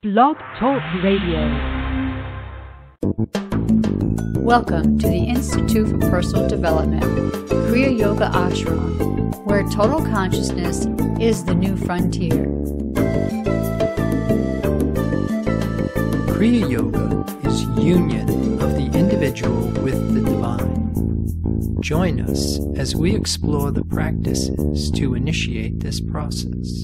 Blog Talk Radio. Welcome to the Institute for Personal Development, Kriya Yoga Ashram, where total consciousness is the new frontier. Kriya Yoga is union of the individual with the divine. Join us as we explore the practices to initiate this process.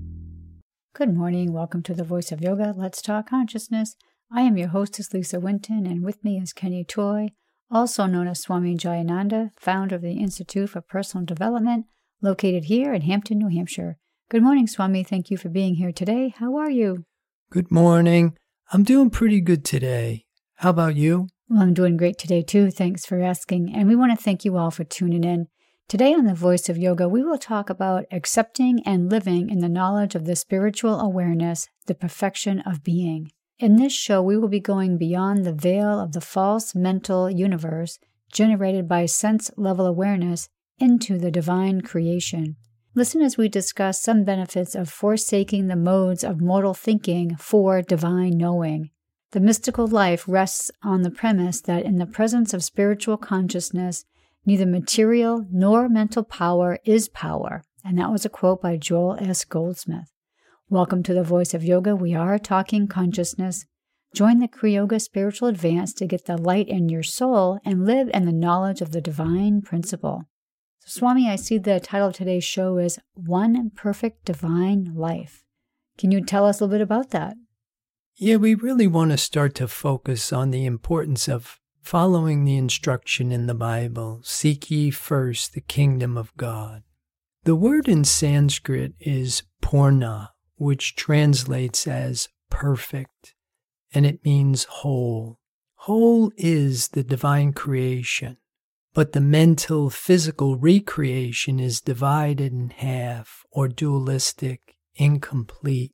Good morning. Welcome to the Voice of Yoga. Let's Talk Consciousness. I am your hostess, Lisa Winton, and with me is Kenny Toy, also known as Swami Jayananda, founder of the Institute for Personal Development, located here in Hampton, New Hampshire. Good morning, Swami. Thank you for being here today. How are you? Good morning. I'm doing pretty good today. How about you? Well, I'm doing great today, too. Thanks for asking. And we want to thank you all for tuning in. Today on the Voice of Yoga, we will talk about accepting and living in the knowledge of the spiritual awareness, the perfection of being. In this show, we will be going beyond the veil of the false mental universe generated by sense-level awareness into the divine creation. Listen as we discuss some benefits of forsaking the modes of mortal thinking for divine knowing. The mystical life rests on the premise that in the presence of spiritual consciousness, neither material nor mental power is power. And that was a quote by Joel S. Goldsmith. Welcome to the Voice of Yoga. We are talking consciousness. Join the Kriya Yoga Spiritual Advance to get the light in your soul and live in the knowledge of the divine principle. So, Swami, I see the title of today's show is One Perfect Divine Life. Can you tell us a little bit about that? Yeah, we really want to start to focus on the importance of following the instruction in the Bible, seek ye first the kingdom of God. The word in Sanskrit is purna, which translates as perfect, and it means whole. Whole is the divine creation, but the mental, physical recreation is divided in half or dualistic, incomplete.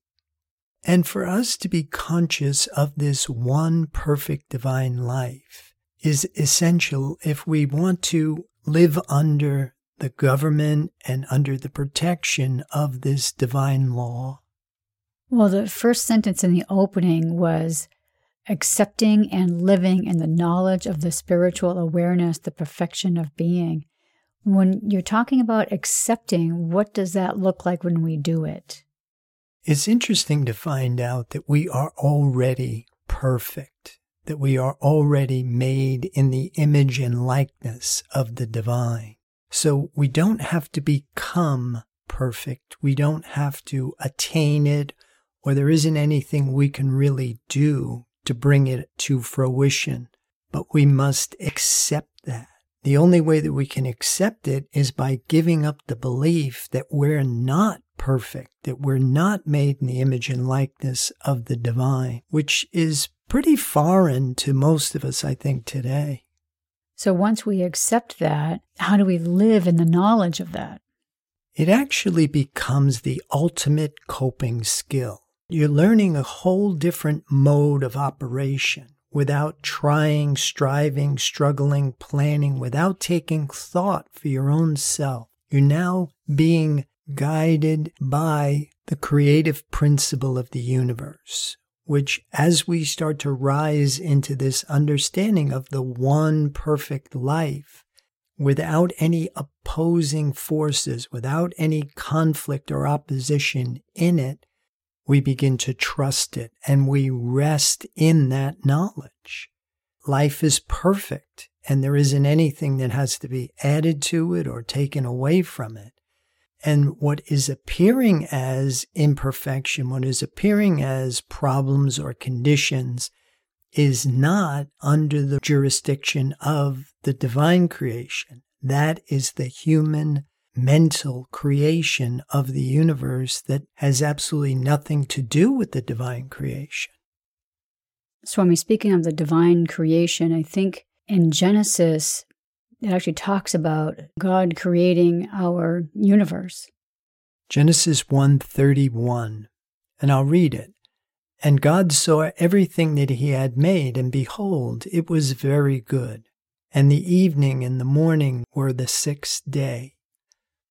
And for us to be conscious of this one perfect divine life is essential if we want to live under the government and under the protection of this divine law. Well, the first sentence in the opening was accepting and living in the knowledge of the spiritual awareness, the perfection of being. When you're talking about accepting, what does that look like when we do it? It's interesting to find out that we are already perfect, that we are already made in the image and likeness of the divine. So we don't have to become perfect. We don't have to attain it, or there isn't anything we can really do to bring it to fruition. But we must accept that. The only way that we can accept it is by giving up the belief that we're not perfect, that we're not made in the image and likeness of the divine, which is pretty foreign to most of us, I think, today. So once we accept that, how do we live in the knowledge of that? It actually becomes the ultimate coping skill. You're learning a whole different mode of operation without trying, striving, struggling, planning, without taking thought for your own self. You're now being guided by the creative principle of the universe, which as we start to rise into this understanding of the one perfect life, without any opposing forces, without any conflict or opposition in it, we begin to trust it and we rest in that knowledge. Life is perfect and there isn't anything that has to be added to it or taken away from it. And what is appearing as imperfection, what is appearing as problems or conditions, is not under the jurisdiction of the divine creation. That is the human mental creation of the universe that has absolutely nothing to do with the divine creation. Swami, speaking of the divine creation, I think in Genesis, it actually talks about God creating our universe. Genesis 1:31, and I'll read it. And God saw everything that he had made, and behold, it was very good. And the evening and the morning were the sixth day.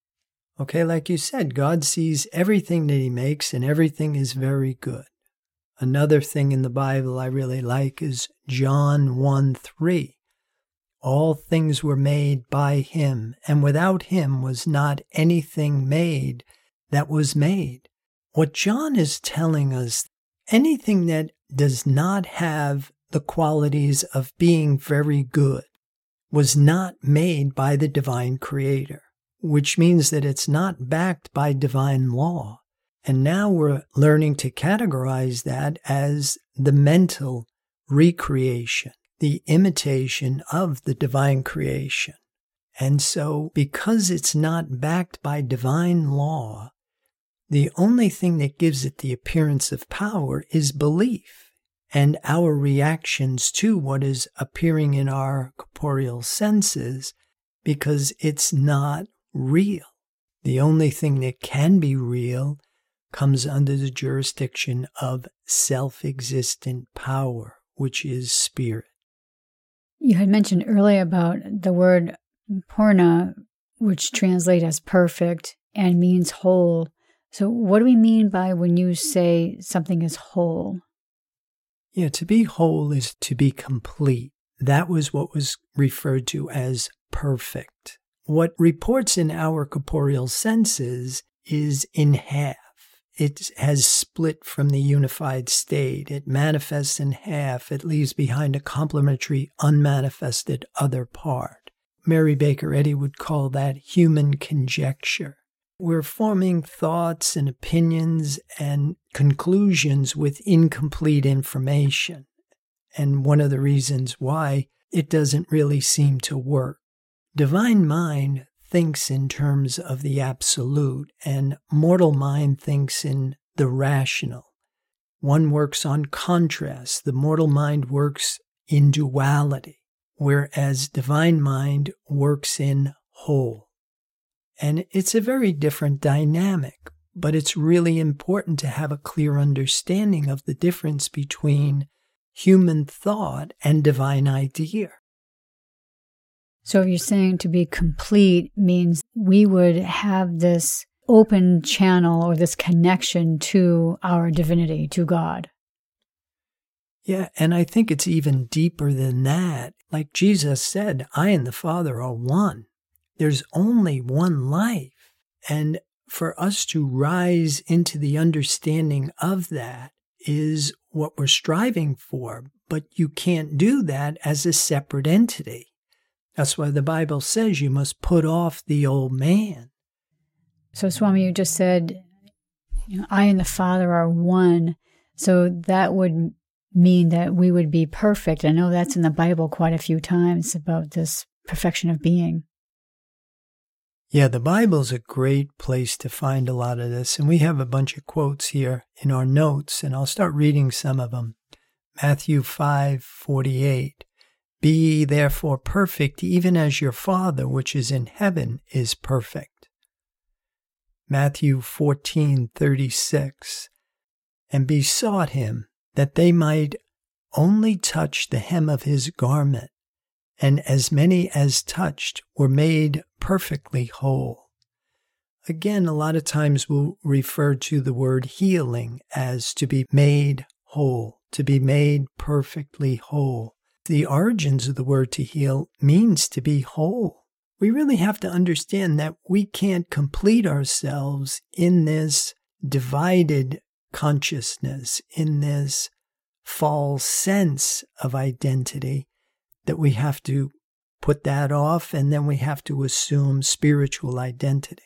Okay, like you said, God sees everything that he makes, and everything is very good. Another thing in the Bible I really like is John 1:3. All things were made by him, and without him was not anything made that was made. What John is telling us, anything that does not have the qualities of being very good was not made by the divine creator, which means that it's not backed by divine law. And now we're learning to categorize that as the mental recreation, the imitation of the divine creation. And so, because it's not backed by divine law, the only thing that gives it the appearance of power is belief and our reactions to what is appearing in our corporeal senses, because it's not real. The only thing that can be real comes under the jurisdiction of self-existent power, which is spirit. You had mentioned earlier about the word purna, which translates as perfect and means whole. So what do we mean by when you say something is whole? Yeah, to be whole is to be complete. That was what was referred to as perfect. What reports in our corporeal senses is in half. It has split from the unified state. It manifests in half. It leaves behind a complementary, unmanifested other part. Mary Baker Eddy would call that human conjecture. We're forming thoughts and opinions and conclusions with incomplete information. And one of the reasons why it doesn't really seem to work. Divine mind thinks in terms of the absolute, and mortal mind thinks in the rational. One works on contrast. The mortal mind works in duality, whereas divine mind works in whole. And it's a very different dynamic, but it's really important to have a clear understanding of the difference between human thought and divine idea. So you're saying to be complete means we would have this open channel or this connection to our divinity, to God. Yeah, and I think it's even deeper than that. Like Jesus said, I and the Father are one. There's only one life. And for us to rise into the understanding of that is what we're striving for. But you can't do that as a separate entity. That's why the Bible says you must put off the old man. So, Swami, you just said, I and the Father are one. So that would mean that we would be perfect. I know that's in the Bible quite a few times about this perfection of being. Yeah, the Bible's a great place to find a lot of this. And we have a bunch of quotes here in our notes, and I'll start reading some of them. Matthew 5:48. Be ye therefore perfect, even as your Father which is in heaven is perfect. Matthew 14:36. And besought him that they might only touch the hem of his garment, and as many as touched were made perfectly whole. Again, a lot of times we'll refer to the word healing as to be made whole, to be made perfectly whole. The origins of the word to heal means to be whole. We really have to understand that we can't complete ourselves in this divided consciousness, in this false sense of identity, that we have to put that off and then we have to assume spiritual identity.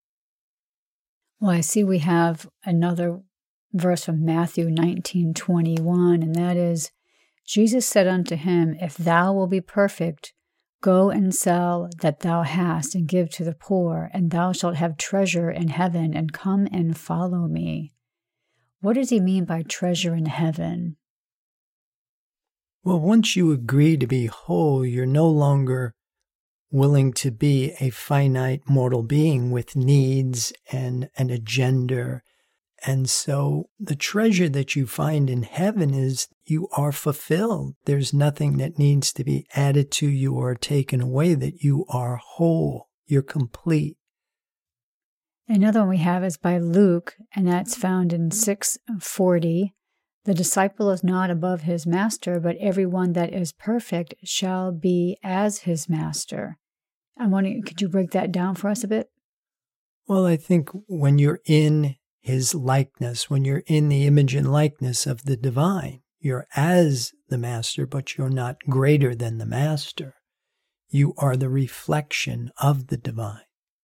Well, I see we have another verse from Matthew 19:21, and that is, Jesus said unto him, If thou wilt be perfect, go and sell that thou hast, and give to the poor, and thou shalt have treasure in heaven, and come and follow me. What does he mean by treasure in heaven? Well, once you agree to be whole, you're no longer willing to be a finite mortal being with needs and an agenda. And so the treasure that you find in heaven is you are fulfilled. There's nothing that needs to be added to you or taken away, that you are whole. You're complete. Another one we have is by Luke, and that's found in 6:40. The disciple is not above his master, but everyone that is perfect shall be as his master. I'm wondering, could you break that down for us a bit? Well, I think when you're in his likeness, when you're in the image and likeness of the divine, you're as the master, but you're not greater than the master. You are the reflection of the divine.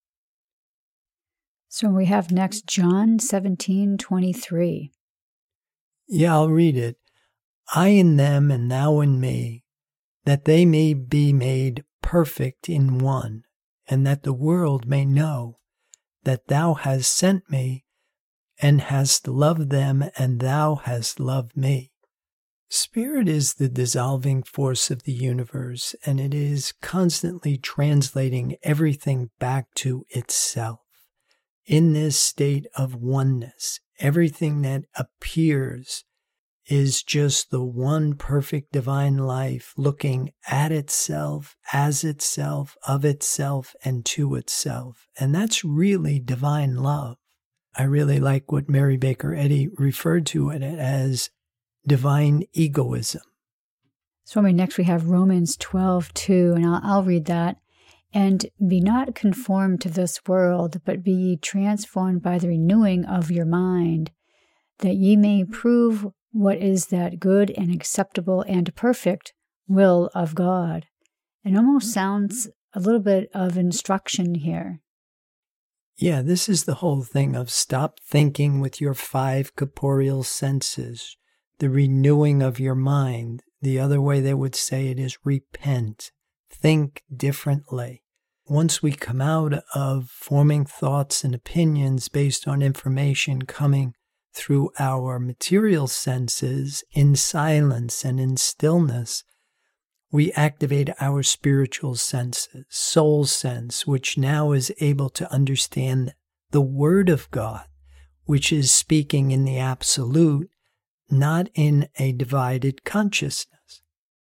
So we have next John 17:23. Yeah, I'll read it. I in them and thou in me, that they may be made perfect in one, and that the world may know that thou hast sent me and hast loved them, and thou hast loved me. Spirit is the dissolving force of the universe, and it is constantly translating everything back to itself. In this state of oneness, everything that appears is just the one perfect divine life looking at itself, as itself, of itself, and to itself. And that's really divine love. I really like what Mary Baker Eddy referred to it as divine egoism. So next we have Romans 12:2, and I'll read that. And be not conformed to this world, but be ye transformed by the renewing of your mind, that ye may prove what is that good and acceptable and perfect will of God. It almost sounds a little bit of instruction here. Yeah, this is the whole thing of stop thinking with your 5 corporeal senses, the renewing of your mind. The other way they would say it is repent, think differently. Once we come out of forming thoughts and opinions based on information coming through our material senses in silence and in stillness, we activate our spiritual senses, soul sense, which now is able to understand the Word of God, which is speaking in the absolute, not in a divided consciousness.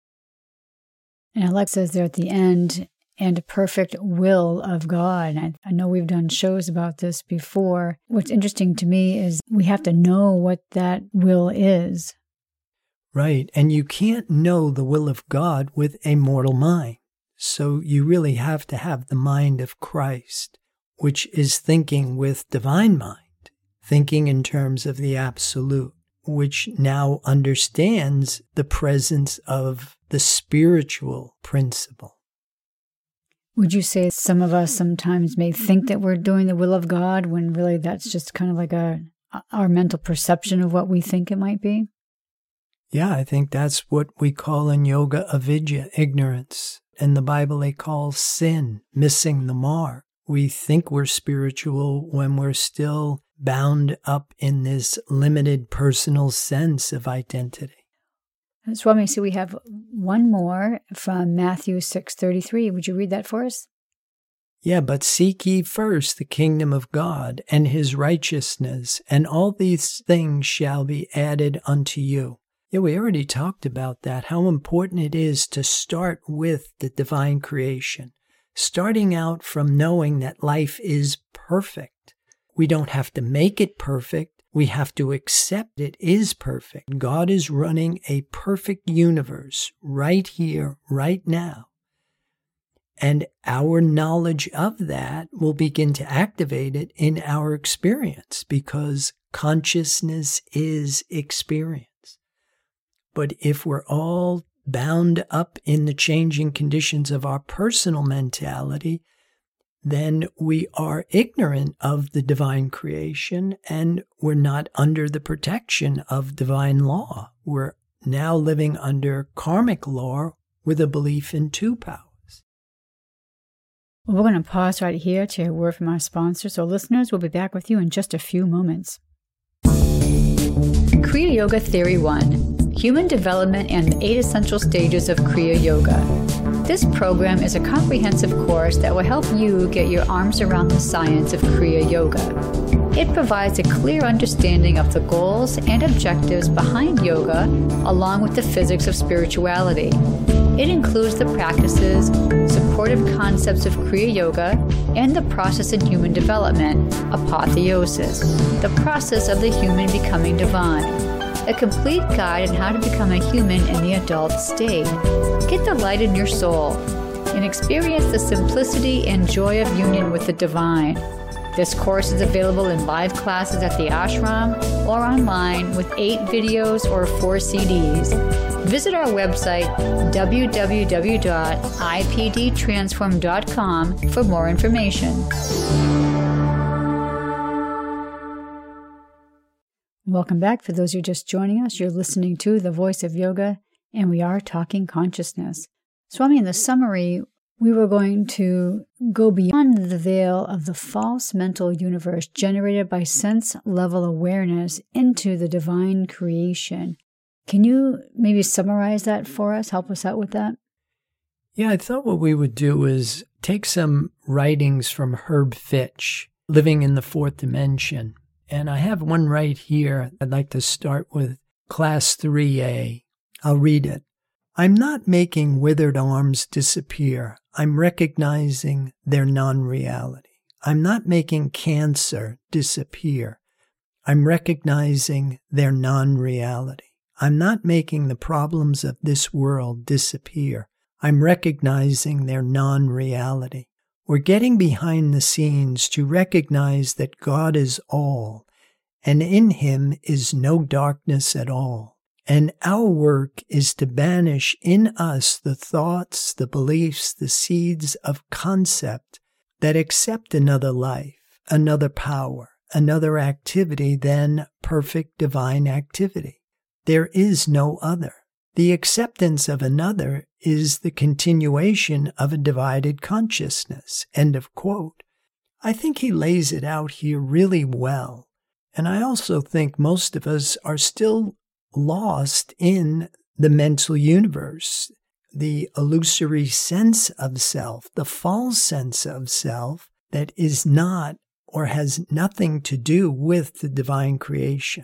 And Alex says there at the end, and a perfect will of God. And I know we've done shows about this before. What's interesting to me is we have to know what that will is. Right. And you can't know the will of God with a mortal mind. So you really have to have the mind of Christ, which is thinking with divine mind, thinking in terms of the absolute, which now understands the presence of the spiritual principle. Would you say some of us sometimes may think that we're doing the will of God when really that's just kind of like our mental perception of what we think it might be? Yeah, I think that's what we call in yoga avidya, ignorance. In the Bible, they call sin, missing the mark. We think we're spiritual when we're still bound up in this limited personal sense of identity. Swami, so we have one more from Matthew 6:33. Would you read that for us? Yeah, but seek ye first the kingdom of God and his righteousness, and all these things shall be added unto you. Yeah, we already talked about that, how important it is to start with the divine creation, starting out from knowing that life is perfect. We don't have to make it perfect. We have to accept it is perfect. God is running a perfect universe right here, right now. And our knowledge of that will begin to activate it in our experience because consciousness is experience. But if we're all bound up in the changing conditions of our personal mentality, then we are ignorant of the divine creation and we're not under the protection of divine law. We're now living under karmic law with a belief in 2 powers. Well, we're going to pause right here to hear a word from our sponsor. So listeners, we'll be back with you in just a few moments. Kriya Yoga Theory 1, Human Development and 8 Essential Stages of Kriya Yoga. This program is a comprehensive course that will help you get your arms around the science of Kriya Yoga. It provides a clear understanding of the goals and objectives behind yoga, along with the physics of spirituality. It includes the practices, supportive concepts of Kriya Yoga, and the process in human development, apotheosis, the process of the human becoming divine. a complete guide on how to become a human in the adult state. Get the light in your soul and experience the simplicity and joy of union with the divine. This course is available in live classes at the ashram or online with 8 videos or 4 CDs. Visit our website, www.ipdtransform.com, for more information. Welcome back. For those who are just joining us, you're listening to The Voice of Yoga, and we are talking consciousness. Swami, in the summary, we were going to go beyond the veil of the false mental universe generated by sense-level awareness into the divine creation. Can you maybe summarize that for us? Help us out with that? Yeah, I thought what we would do is take some writings from Herb Fitch, Living in the Fourth Dimension. And I have one right here. I'd like to start with Class 3A. I'll read it. I'm not making withered arms disappear. I'm recognizing their non-reality. I'm not making cancer disappear. I'm recognizing their non-reality. I'm not making the problems of this world disappear. I'm recognizing their non-reality. We're getting behind the scenes to recognize that God is all, and in Him is no darkness at all. And our work is to banish in us the thoughts, the beliefs, the seeds of concept that accept another life, another power, another activity than perfect divine activity. There is no other. The acceptance of another is the continuation of a divided consciousness. End of quote. I think he lays it out here really well. And I also think most of us are still lost in the mental universe, the illusory sense of self, the false sense of self that is not or has nothing to do with the divine creation.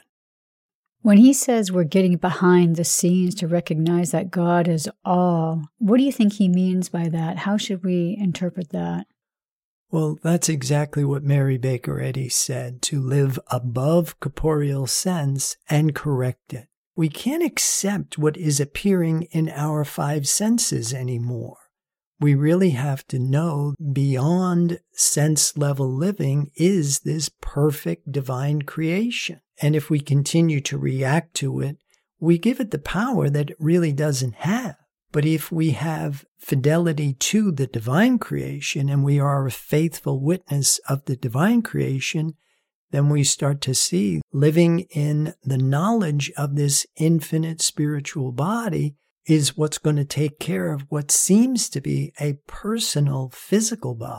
When he says we're getting behind the scenes to recognize that God is all, what do you think he means by that? How should we interpret that? Well, that's exactly what Mary Baker Eddy said, to live above corporeal sense and correct it. We can't accept what is appearing in our 5 senses anymore. We really have to know beyond sense-level living is this perfect divine creation. And if we continue to react to it, we give it the power that it really doesn't have. But if we have fidelity to the divine creation and we are a faithful witness of the divine creation, then we start to see living in the knowledge of this infinite spiritual body is what's going to take care of what seems to be a personal physical body.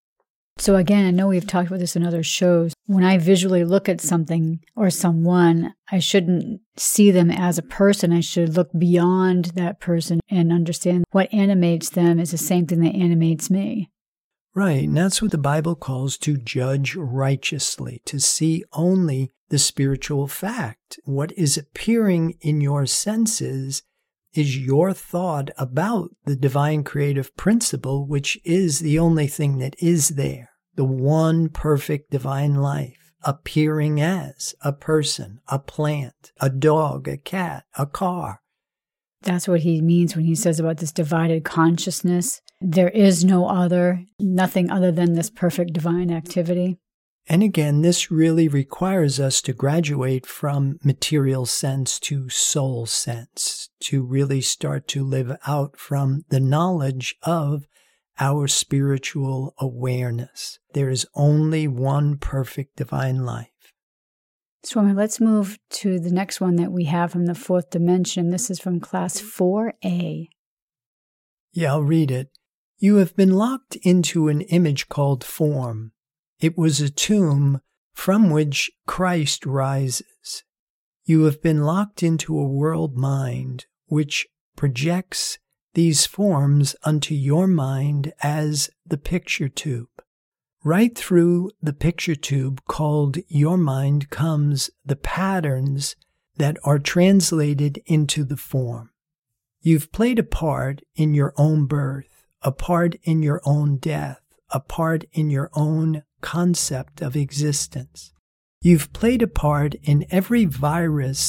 So again, I know we've talked about this in other shows. When I visually look at something or someone, I shouldn't see them as a person. I should look beyond that person and understand what animates them is the same thing that animates me. Right, and that's what the Bible calls to judge righteously, to see only the spiritual fact. What is appearing in your senses is your thought about the divine creative principle, which is the only thing that is there. The one perfect divine life appearing as a person, a plant, a dog, a cat, a car. That's what he means when he says about this divided consciousness. There is no other, nothing other than this perfect divine activity. And again, this really requires us to graduate from material sense to soul sense, to really start to live out from the knowledge of our spiritual awareness. There is only one perfect divine life. Swami, let's move to the next one that we have from the 4th dimension. This is from class 4A. Yeah, I'll read it. You have been locked into an image called form. It was a tomb from which Christ rises. You have been locked into a world mind which projects these forms unto your mind as the picture tube. Right through the picture tube called your mind comes the patterns that are translated into the form. You've played a part in your own birth, a part in your own death, a part in your own concept of existence. You've played a part in every virus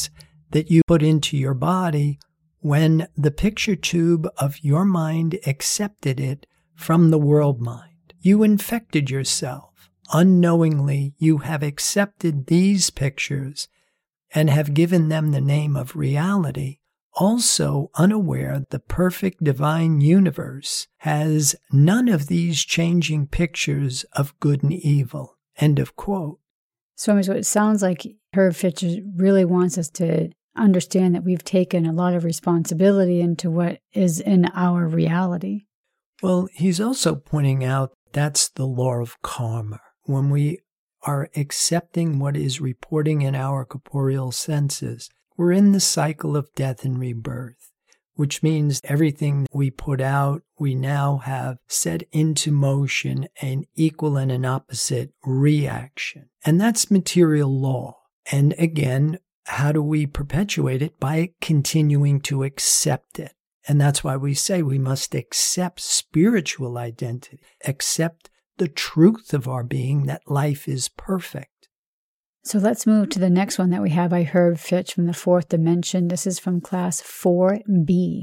that you put into your body when the picture tube of your mind accepted it from the world mind. You infected yourself. Unknowingly, you have accepted these pictures and have given them the name of reality, also unaware the perfect divine universe has none of these changing pictures of good and evil. End of quote. So it sounds like Herb Fitch really wants us to understand that we've taken a lot of responsibility into what is in our reality. Well, he's also pointing out that's the law of karma. When we are accepting what is reporting in our corporeal senses, we're in the cycle of death and rebirth, which means everything we put out, we now have set into motion an equal and an opposite reaction. And that's material law. And again, how do we perpetuate it? By continuing to accept it. And that's why we say we must accept spiritual identity, accept the truth of our being, that life is perfect. So let's move to the next one that we have by Herb Fitch from the Fourth Dimension. This is from class 4B.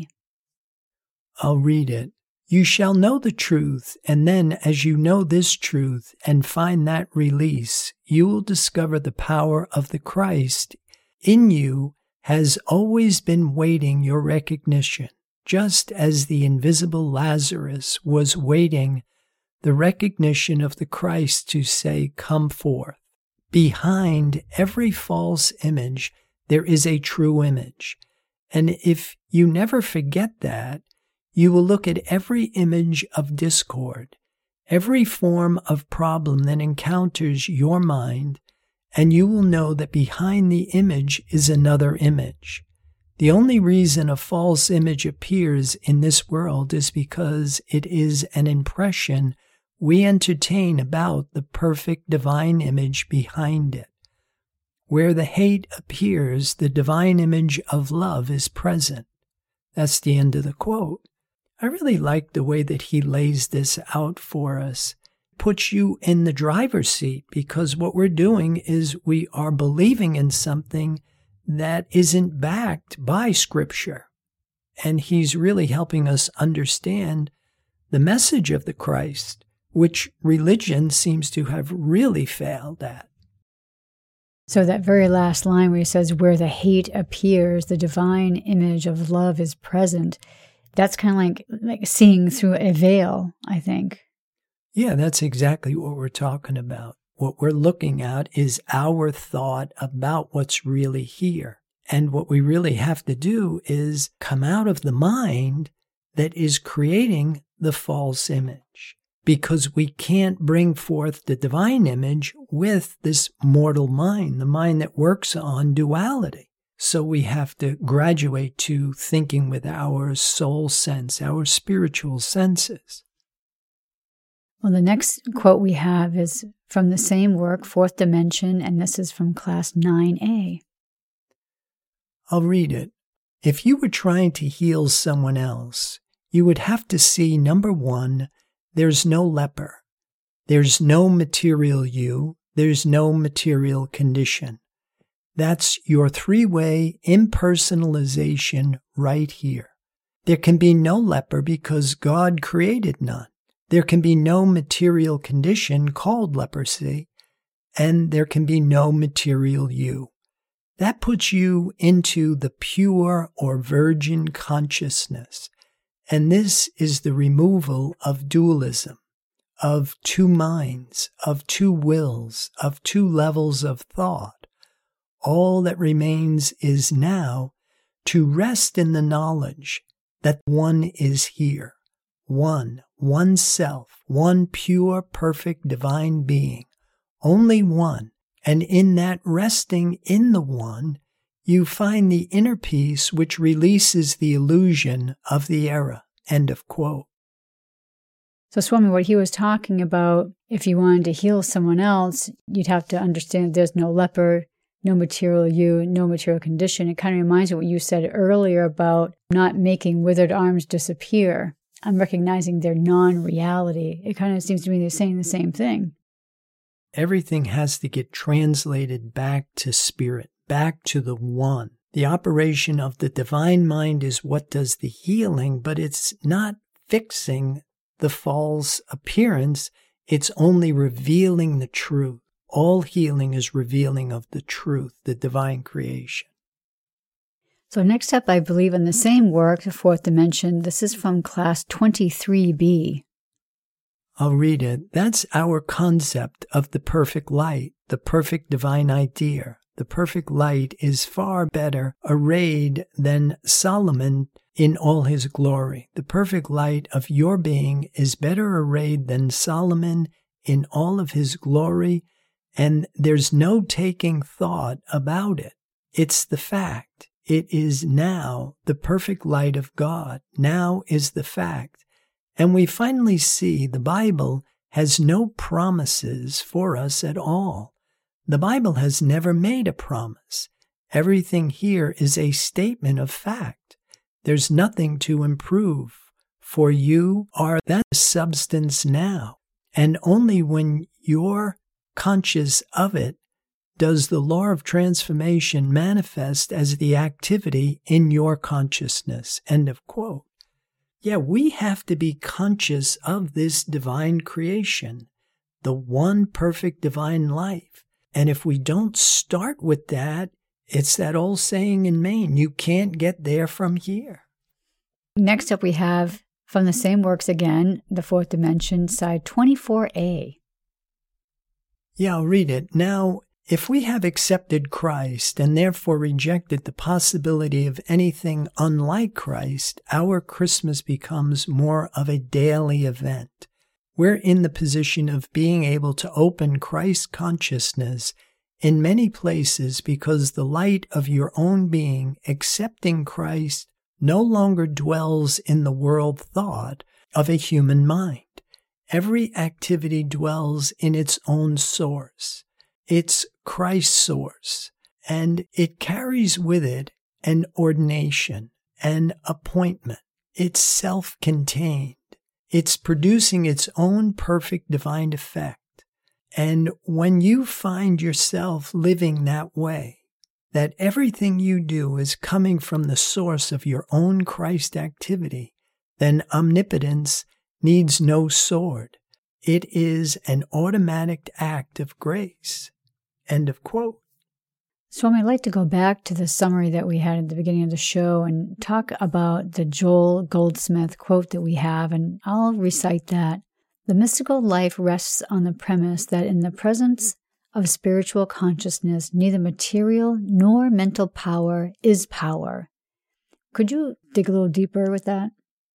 I'll read it. You shall know the truth, and then as you know this truth and find that release, you will discover the power of the Christ in you has always been waiting your recognition, just as the invisible Lazarus was waiting the recognition of the Christ to say, come forth. Behind every false image, there is a true image. And if you never forget that, you will look at every image of discord, every form of problem that encounters your mind, and you will know that behind the image is another image. The only reason a false image appears in this world is because it is an impression we entertain about the perfect divine image behind it. Where the hate appears, the divine image of love is present. That's the end of the quote. I really like the way that he lays this out for us. Puts you in the driver's seat, because what we're doing is we are believing in something that isn't backed by Scripture. And he's really helping us understand the message of the Christ, which religion seems to have really failed at. So that very last line where he says, where the hate appears, the divine image of love is present. That's kind of like seeing through a veil, I think. Yeah, that's exactly what we're talking about. What we're looking at is our thought about what's really here. And what we really have to do is come out of the mind that is creating the false image. Because we can't bring forth the divine image with this mortal mind, the mind that works on duality. So we have to graduate to thinking with our soul sense, our spiritual senses. Well, the next quote we have is from the same work, Fourth Dimension, and this is from class 9A. I'll read it. If you were trying to heal someone else, you would have to see, number one, there's no leper. There's no material you. There's no material condition. That's your three-way impersonalization right here. There can be no leper because God created none. There can be no material condition called leprosy, and there can be no material you. That puts you into the pure or virgin consciousness. And this is the removal of dualism, of two minds, of two wills, of two levels of thought. All that remains is now to rest in the knowledge that one is here, one self, one pure, perfect, divine being, only one. And in that resting in the one, you find the inner peace which releases the illusion of the error. End of quote. So Swami, what he was talking about, if you wanted to heal someone else, you'd have to understand there's no leper, no material you, no material condition. It kind of reminds me of what you said earlier about not making withered arms disappear. I'm recognizing their non-reality. It kind of seems to me they're saying the same thing. Everything has to get translated back to spirit, back to the one. The operation of the divine mind is what does the healing, but it's not fixing the false appearance. It's only revealing the truth. All healing is revealing of the truth, the divine creation. So next up, I believe in the same work, The Fourth Dimension. This is from class 23B. I'll read it. That's our concept of the perfect light, the perfect divine idea. The perfect light is far better arrayed than Solomon in all his glory. The perfect light of your being is better arrayed than Solomon in all of his glory, and there's no taking thought about it. It's the fact. It is now the perfect light of God. Now is the fact. And we finally see the Bible has no promises for us at all. The Bible has never made a promise. Everything here is a statement of fact. There's nothing to improve, for you are that substance now. And only when you're conscious of it does the law of transformation manifest as the activity in your consciousness. End of quote. Yeah, we have to be conscious of this divine creation, the one perfect divine life. And if we don't start with that, it's that old saying in Maine, you can't get there from here. Next up, we have from the same works again, The Fourth Dimension, side 24A. Yeah, I'll read it. Now, if we have accepted Christ and therefore rejected the possibility of anything unlike Christ, our Christmas becomes more of a daily event. We're in the position of being able to open Christ consciousness in many places because the light of your own being, accepting Christ, no longer dwells in the world thought of a human mind. Every activity dwells in its own source. It's Christ's source, and it carries with it an ordination, an appointment. It's self-contained. It's producing its own perfect divine effect. And when you find yourself living that way, that everything you do is coming from the source of your own Christ activity, then omnipotence needs no sword. It is an automatic act of grace. End of quote. Swami, I'd like to go back to the summary that we had at the beginning of the show and talk about the Joel Goldsmith quote that we have, and I'll recite that. The mystical life rests on the premise that in the presence of spiritual consciousness, neither material nor mental power is power. Could you dig a little deeper with that?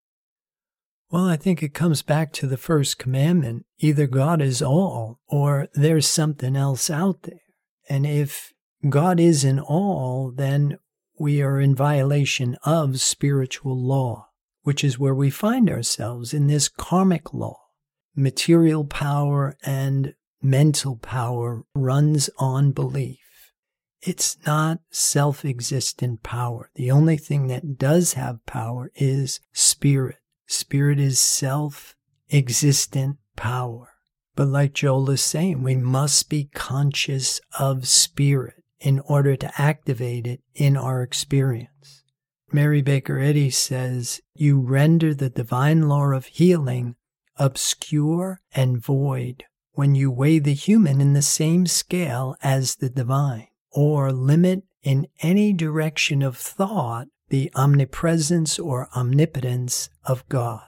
Well, I think it comes back to the first commandment. Either God is all or there's something else out there. And if God is in all, then we are in violation of spiritual law, which is where we find ourselves in this karmic law. Material power and mental power runs on belief. It's not self-existent power. The only thing that does have power is spirit. Spirit is self-existent power. But like Joel is saying, we must be conscious of spirit in order to activate it in our experience. Mary Baker Eddy says, you render the divine law of healing obscure and void when you weigh the human in the same scale as the divine, or limit in any direction of thought the omnipresence or omnipotence of God.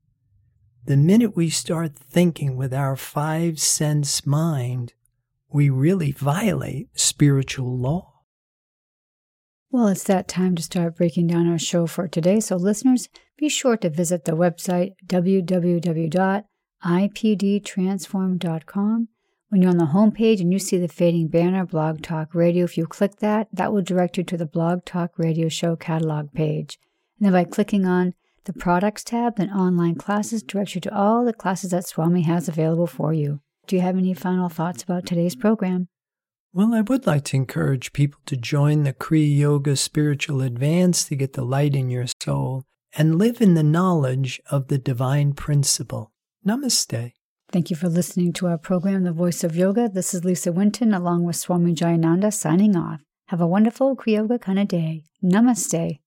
The minute we start thinking with our five-sense mind, we really violate spiritual law. Well, it's that time to start breaking down our show for today. So listeners, be sure to visit the website www.ipdtransform.com. When you're on the homepage and you see the fading banner, Blog Talk Radio, if you click that, that will direct you to the Blog Talk Radio show catalog page. And then by clicking on the Products tab, then Online Classes directs you to all the classes that Swami has available for you. Do you have any final thoughts about today's program? Well, I would like to encourage people to join the Kriya Yoga Spiritual Advance to get the light in your soul and live in the knowledge of the divine principle. Namaste. Thank you for listening to our program, The Voice of Yoga. This is Lisa Winton, along with Swami Jayananda, signing off. Have a wonderful Kriyoga kind of day. Namaste.